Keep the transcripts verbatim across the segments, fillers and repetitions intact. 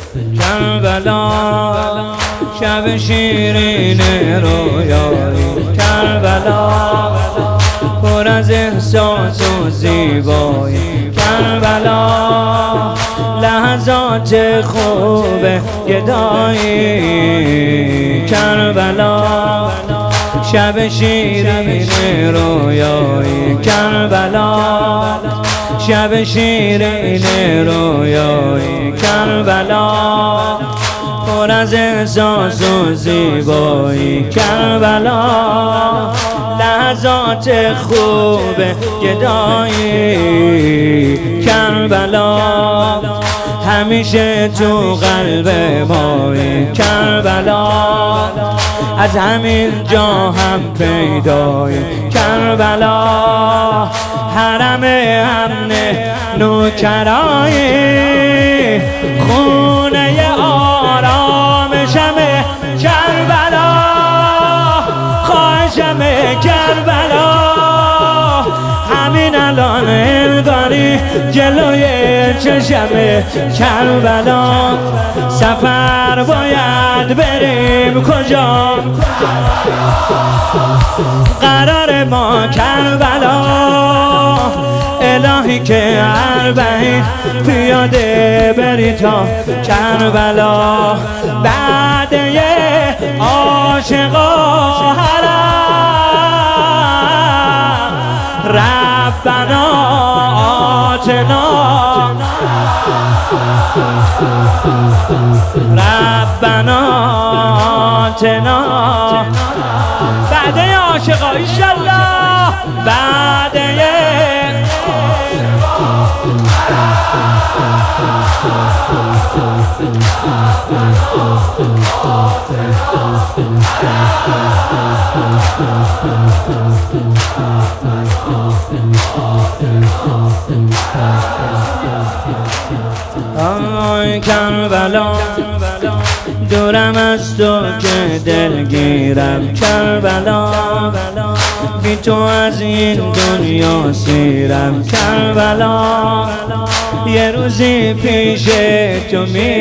کربلا شب شیرین رویایی، کربلا پر از احساس و زیبایی، کربلا لحظات خوب گدایی، کربلا شب شیرین رویایی، کربلا شب شیرین رویایی، کربلا پر از احساس و زیبایی، کربلا لحظات خوب گدایی، کربلا همیشه تو قلب مایی، کربلا از همین جا هم پیدایی، کربلا حرم امن نوکرایی، خونه آرامشمه کربلا، خواهشمه کربلا، همین الان انگاری جلوی چشمه کربلا، سفر باید بریم کجا قرار ما کربلا، الهی که اربعین پیاده بری تا کربلا، بعد یه عاشقا حرم ربنا آتنا ربنا آتنا، بعد یه عاشقا ایشالله، بعد یه آی کربلا دورم از تو که دلگیرم، کربلا بی تو از این دنیا سیرم، کربلا یه روزی پیش تو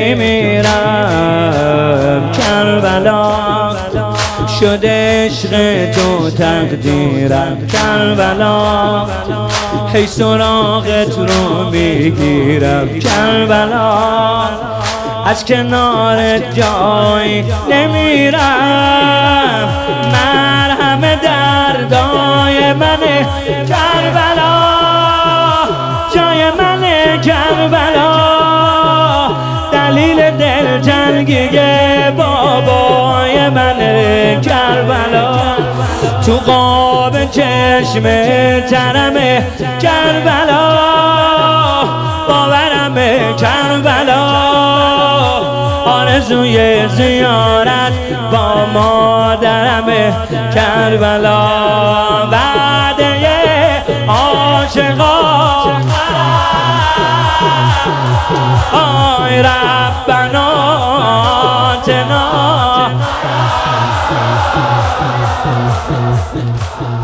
میمیرم، کربلا شده عشق تو تقدیرم، کربلا هی سراغت رو میگیرم، کربلا از کنارت جای نمیرم، مرهم دردای منه کربلا، جای منه کربلا، دلیل دلتنگی بابای منه کربلا، تو قاب چشم ترمه کربلا، باورمه کربلا، آرزوی زیارت با مادرمه کربلا، بعد یه عاشقا آی ربنا آتنا.